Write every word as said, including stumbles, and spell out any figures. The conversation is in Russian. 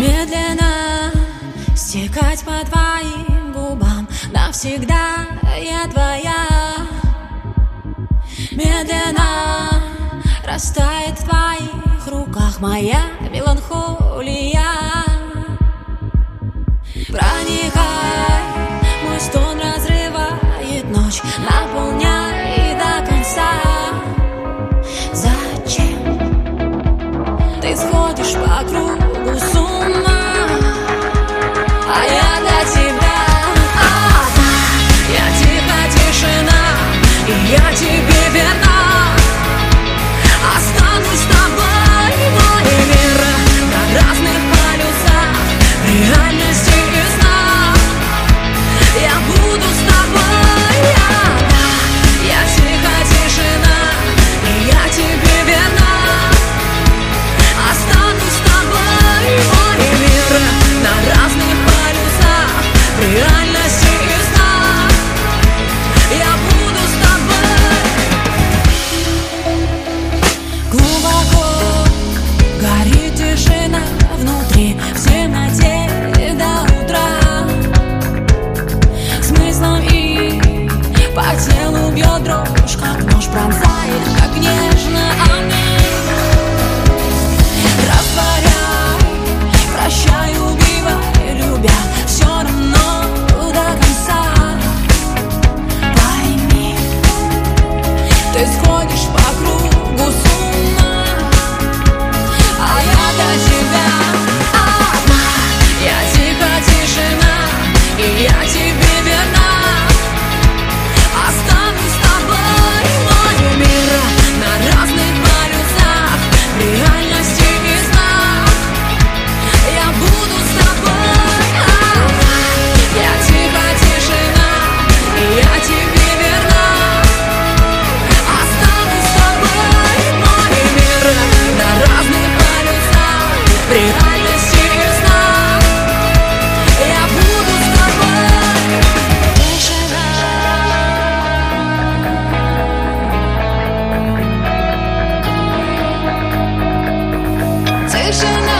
Медленно стекать по твоим губам, навсегда я твоя. Медленно растает в твоих руках моя меланхолия. Проникай, мой стон разрывает ночь, наполняй до конца. Зачем ты сходишь по кругу с ума, а я для тебя одна? Я тихо, тишина, и я тебе верна. Останусь с тобой, мой мир на разных полюсах реальности и сна. Я буду с тобой одна. Я тихо, тишина, и я тебе верна. Останусь с тобой, мой мир на разных полюсах реальности и сна. Я буду с тобой. Глубоко горит тишина внутри, в темноте до утра. Смыслом и по телу бьет дрожь, как нож пронзает, как нежно огонь. Растворяй, прощай, убивай, любя, все равно до конца. Пойми, ты сходишь по кругу с ума, а я для тебя одна. Я тихо, тишина, и я тебе верна. Останусь с тобой, мой мир на разных полюсах реальности и сна. Я буду с тобой одна. Я тихо, тишина, и я тебе верна. Останусь с тобой, мой мир на разных полюсах реальности и сна. Я буду с тобой. Тишина. Тишина.